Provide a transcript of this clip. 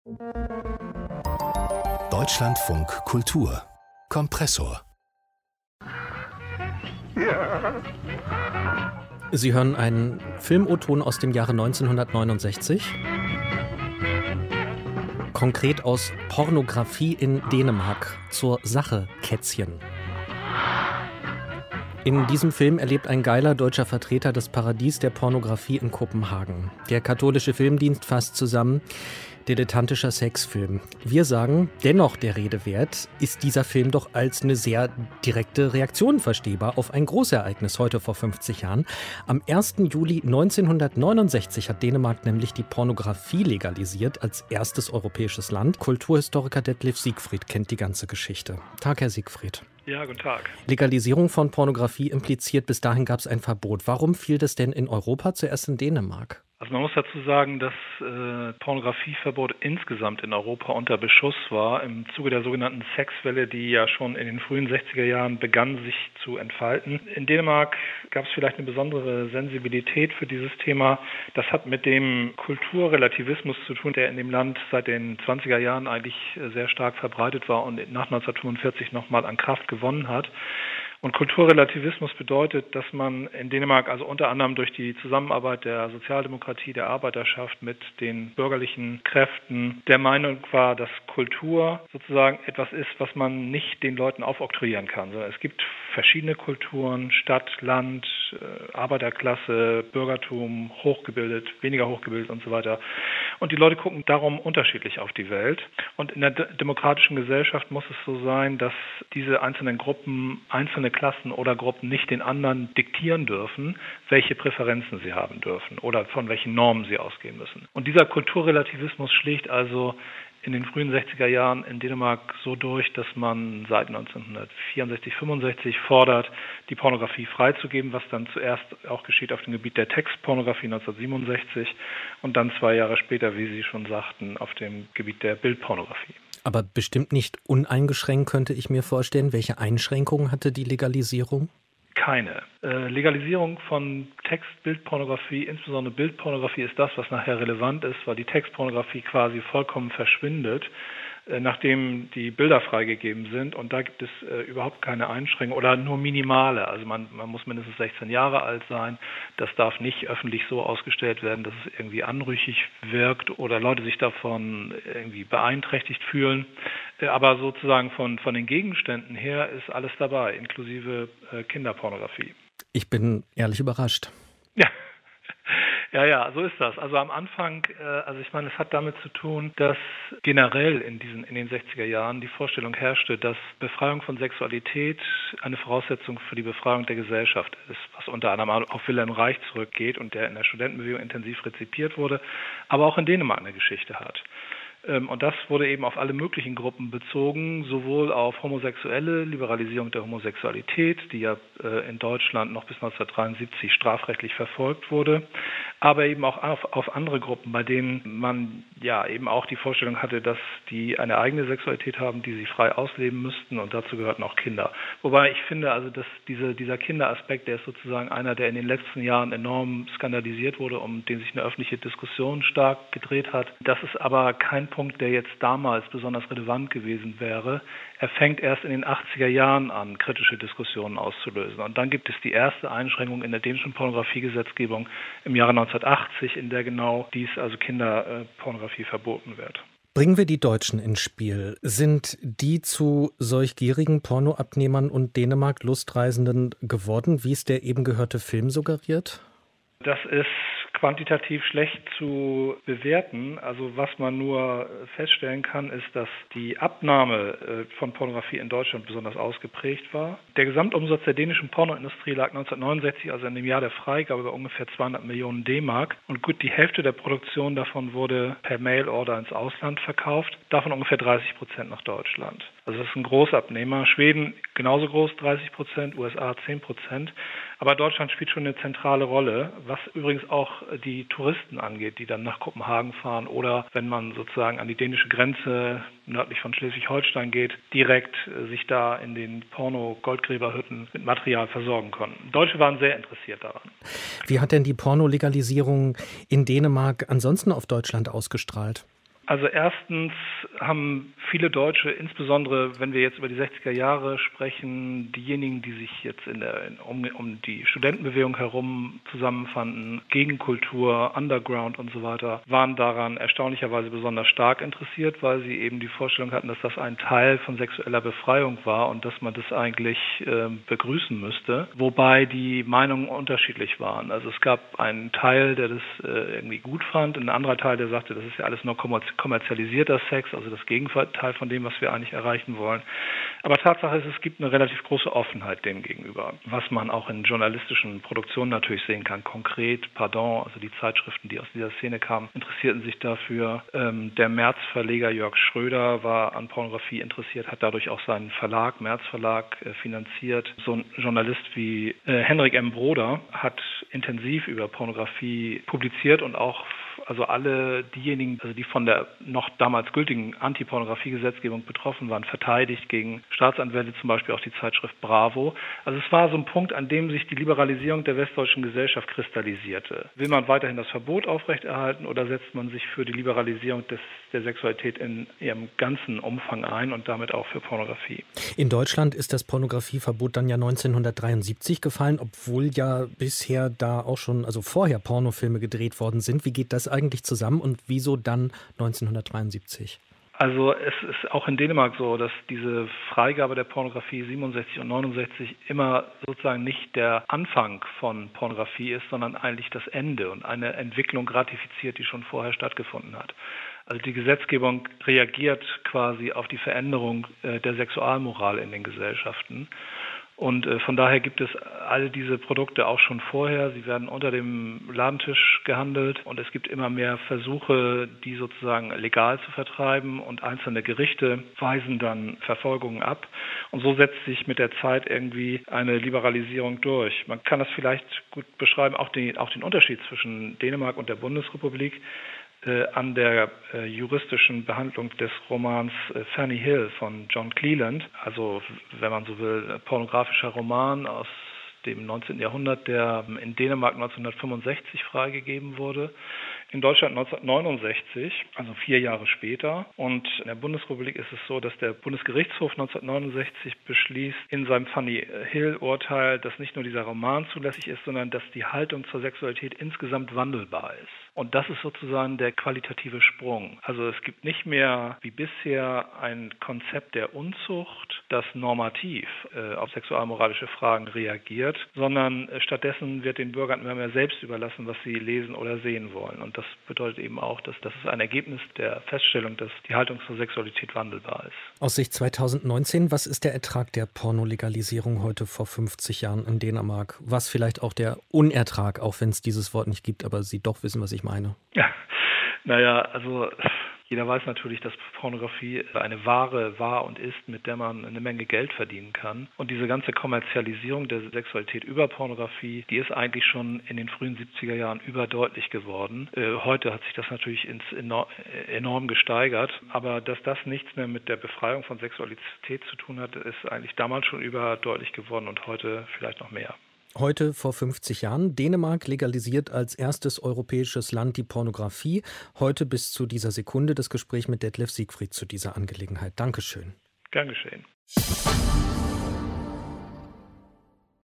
Deutschlandfunk Kultur Kompressor. Sie hören einen Film-O-Ton aus dem Jahre 1969. Konkret aus Pornografie in Dänemark zur Sache Kätzchen. In diesem Film erlebt ein geiler deutscher Vertreter das Paradies der Pornografie in Kopenhagen. Der katholische Filmdienst fasst zusammen: dilettantischer Sexfilm. Wir sagen, dennoch der Rede wert, ist dieser Film doch als eine sehr direkte Reaktion verstehbar auf ein Großereignis heute vor 50 Jahren. Am 1. Juli 1969 hat Dänemark nämlich die Pornografie legalisiert als erstes europäisches Land. Kulturhistoriker Detlef Siegfried kennt die ganze Geschichte. Tag, Herr Siegfried. Ja, guten Tag. Legalisierung von Pornografie impliziert, bis dahin gab es ein Verbot. Warum fiel das denn in Europa zuerst in Dänemark? Also man muss dazu sagen, dass Pornografieverbot insgesamt in Europa unter Beschuss war im Zuge der sogenannten Sexwelle, die ja schon in den frühen 60er Jahren begann, sich zu entfalten. In Dänemark gab es vielleicht eine besondere Sensibilität für dieses Thema. Das hat mit dem Kulturrelativismus zu tun, der in dem Land seit den 20er Jahren eigentlich sehr stark verbreitet war und nach 1945 nochmal an Kraft gewonnen hat. Und Kulturrelativismus bedeutet, dass man in Dänemark also unter anderem durch die Zusammenarbeit der Sozialdemokratie, der Arbeiterschaft mit den bürgerlichen Kräften der Meinung war, dass Kultur sozusagen etwas ist, was man nicht den Leuten aufoktroyieren kann, sondern es gibt verschiedene Kulturen: Stadt, Land, Arbeiterklasse, Bürgertum, hochgebildet, weniger hochgebildet und so weiter. Und die Leute gucken darum unterschiedlich auf die Welt. Und in der demokratischen Gesellschaft muss es so sein, dass diese einzelnen Gruppen, einzelne Klassen oder Gruppen nicht den anderen diktieren dürfen, welche Präferenzen sie haben dürfen oder von welchen Normen sie ausgehen müssen. Und dieser Kulturrelativismus schlägt also in den frühen 60er Jahren in Dänemark so durch, dass man seit 1964, 65 fordert, die Pornografie freizugeben, was dann zuerst auch geschieht auf dem Gebiet der Textpornografie 1967 und dann 2 Jahre später, wie Sie schon sagten, auf dem Gebiet der Bildpornografie. Aber bestimmt nicht uneingeschränkt, könnte ich mir vorstellen. Welche Einschränkungen hatte die Legalisierung? Keine. Legalisierung von Text-Bildpornografie, insbesondere Bildpornografie, ist das, was nachher relevant ist, weil die Textpornografie quasi vollkommen verschwindet, nachdem die Bilder freigegeben sind. Und da gibt es überhaupt keine Einschränkungen oder nur minimale. Also man muss mindestens 16 Jahre alt sein. Das darf nicht öffentlich so ausgestellt werden, dass es irgendwie anrüchig wirkt oder Leute sich davon irgendwie beeinträchtigt fühlen. Aber sozusagen von den Gegenständen her ist alles dabei, inklusive Kinderpornografie. Ich bin ehrlich überrascht. Ja, so ist das. Also am Anfang, ich meine, es hat damit zu tun, dass generell in den 60er Jahren die Vorstellung herrschte, dass Befreiung von Sexualität eine Voraussetzung für die Befreiung der Gesellschaft ist, was unter anderem auf Wilhelm Reich zurückgeht und der in der Studentenbewegung intensiv rezipiert wurde, aber auch in Dänemark eine Geschichte hat. Und das wurde eben auf alle möglichen Gruppen bezogen, sowohl auf Homosexuelle, Liberalisierung der Homosexualität, die ja in Deutschland noch bis 1973 strafrechtlich verfolgt wurde, aber eben auch auf andere Gruppen, bei denen man ja eben auch die Vorstellung hatte, dass die eine eigene Sexualität haben, die sie frei ausleben müssten, und dazu gehörten auch Kinder. Wobei ich finde, also dass dieser Kinderaspekt, der ist sozusagen einer, der in den letzten Jahren enorm skandalisiert wurde, um den sich eine öffentliche Diskussion stark gedreht hat. Das ist aber kein Punkt, der jetzt damals besonders relevant gewesen wäre. Er fängt erst in den 80er Jahren an, kritische Diskussionen auszulösen. Und dann gibt es die erste Einschränkung in der dänischen Pornografiegesetzgebung im Jahre 1980, in der genau dies, also Kinderpornografie, verboten wird. Bringen wir die Deutschen ins Spiel. Sind die zu solch gierigen Pornoabnehmern und Dänemark Lustreisenden geworden, wie es der eben gehörte Film suggeriert? Das ist quantitativ schlecht zu bewerten. Also was man nur feststellen kann, ist, dass die Abnahme von Pornografie in Deutschland besonders ausgeprägt war. Der Gesamtumsatz der dänischen Pornoindustrie lag 1969, also in dem Jahr der Freigabe, bei ungefähr 200 Millionen D-Mark. Und gut, die Hälfte der Produktion davon wurde per Mail-Order ins Ausland verkauft, davon ungefähr 30% nach Deutschland. Also das ist ein Großabnehmer. Schweden genauso groß, 30%, USA 10%. Aber Deutschland spielt schon eine zentrale Rolle, was übrigens auch die Touristen angeht, die dann nach Kopenhagen fahren oder wenn man sozusagen an die dänische Grenze nördlich von Schleswig-Holstein geht, direkt sich da in den Porno-Goldgräberhütten mit Material versorgen konnten. Deutsche waren sehr interessiert daran. Wie hat denn die Pornolegalisierung in Dänemark ansonsten auf Deutschland ausgestrahlt? Also erstens haben viele Deutsche, insbesondere wenn wir jetzt über die 60er Jahre sprechen, diejenigen, die sich jetzt um die Studentenbewegung herum zusammenfanden, Gegenkultur, Underground und so weiter, waren daran erstaunlicherweise besonders stark interessiert, weil sie eben die Vorstellung hatten, dass das ein Teil von sexueller Befreiung war und dass man das eigentlich begrüßen müsste, wobei die Meinungen unterschiedlich waren. Also es gab einen Teil, der das irgendwie gut fand, ein anderer Teil, der sagte, das ist ja alles nur kommerzialisierter Sex, also das Gegenteil von dem, was wir eigentlich erreichen wollen. Aber Tatsache ist, es gibt eine relativ große Offenheit dem gegenüber, was man auch in journalistischen Produktionen natürlich sehen kann. Konkret, Pardon, also die Zeitschriften, die aus dieser Szene kamen, interessierten sich dafür. Der März-Verleger Jörg Schröder war an Pornografie interessiert, hat dadurch auch seinen Verlag, März Verlag, finanziert. So ein Journalist wie Henrik M. Broder hat intensiv über Pornografie publiziert und auch also alle diejenigen, also die von der noch damals gültigen Anti-Pornografie-Gesetzgebung betroffen waren, verteidigt gegen Staatsanwälte, zum Beispiel auch die Zeitschrift Bravo. Also es war so ein Punkt, an dem sich die Liberalisierung der westdeutschen Gesellschaft kristallisierte. Will man weiterhin das Verbot aufrechterhalten oder setzt man sich für die Liberalisierung der Sexualität in ihrem ganzen Umfang ein und damit auch für Pornografie? In Deutschland ist das Pornografieverbot dann ja 1973 gefallen, obwohl ja bisher da auch schon, also vorher Pornofilme gedreht worden sind. Wie geht das eigentlich zusammen und wieso dann 1973? Also es ist auch in Dänemark so, dass diese Freigabe der Pornografie 67 und 69 immer sozusagen nicht der Anfang von Pornografie ist, sondern eigentlich das Ende und eine Entwicklung ratifiziert, die schon vorher stattgefunden hat. Also die Gesetzgebung reagiert quasi auf die Veränderung der Sexualmoral in den Gesellschaften. Und von daher gibt es all diese Produkte auch schon vorher. Sie werden unter dem Ladentisch gehandelt und es gibt immer mehr Versuche, die sozusagen legal zu vertreiben und einzelne Gerichte weisen dann Verfolgungen ab. Und so setzt sich mit der Zeit irgendwie eine Liberalisierung durch. Man kann das vielleicht gut beschreiben, auch den Unterschied zwischen Dänemark und der Bundesrepublik an der juristischen Behandlung des Romans Fanny Hill von John Cleland, also wenn man so will, pornografischer Roman aus dem 19. Jahrhundert, der in Dänemark 1965 freigegeben wurde, in Deutschland 1969, also 4 Jahre später. Und in der Bundesrepublik ist es so, dass der Bundesgerichtshof 1969 beschließt in seinem Fanny Hill-Urteil, dass nicht nur dieser Roman zulässig ist, sondern dass die Haltung zur Sexualität insgesamt wandelbar ist. Und das ist sozusagen der qualitative Sprung. Also es gibt nicht mehr wie bisher ein Konzept der Unzucht, das normativ auf sexualmoralische Fragen reagiert, sondern stattdessen wird den Bürgern immer mehr selbst überlassen, was sie lesen oder sehen wollen. Und das bedeutet eben auch, dass das ist ein Ergebnis der Feststellung, dass die Haltung zur Sexualität wandelbar ist. Aus Sicht 2019, was ist der Ertrag der Pornolegalisierung heute vor 50 Jahren in Dänemark? Was vielleicht auch der Unertrag, auch wenn es dieses Wort nicht gibt, aber Sie doch wissen, was ich meine. Ja, naja, also jeder weiß natürlich, dass Pornografie eine Ware war und ist, mit der man eine Menge Geld verdienen kann. Und diese ganze Kommerzialisierung der Sexualität über Pornografie, die ist eigentlich schon in den frühen 70er Jahren überdeutlich geworden. Heute hat sich das natürlich enorm gesteigert. Aber dass das nichts mehr mit der Befreiung von Sexualität zu tun hat, ist eigentlich damals schon überdeutlich geworden und heute vielleicht noch mehr. Heute vor 50 Jahren. Dänemark legalisiert als erstes europäisches Land die Pornografie. Heute bis zu dieser Sekunde das Gespräch mit Detlef Siegfried zu dieser Angelegenheit. Dankeschön. Gern geschehen.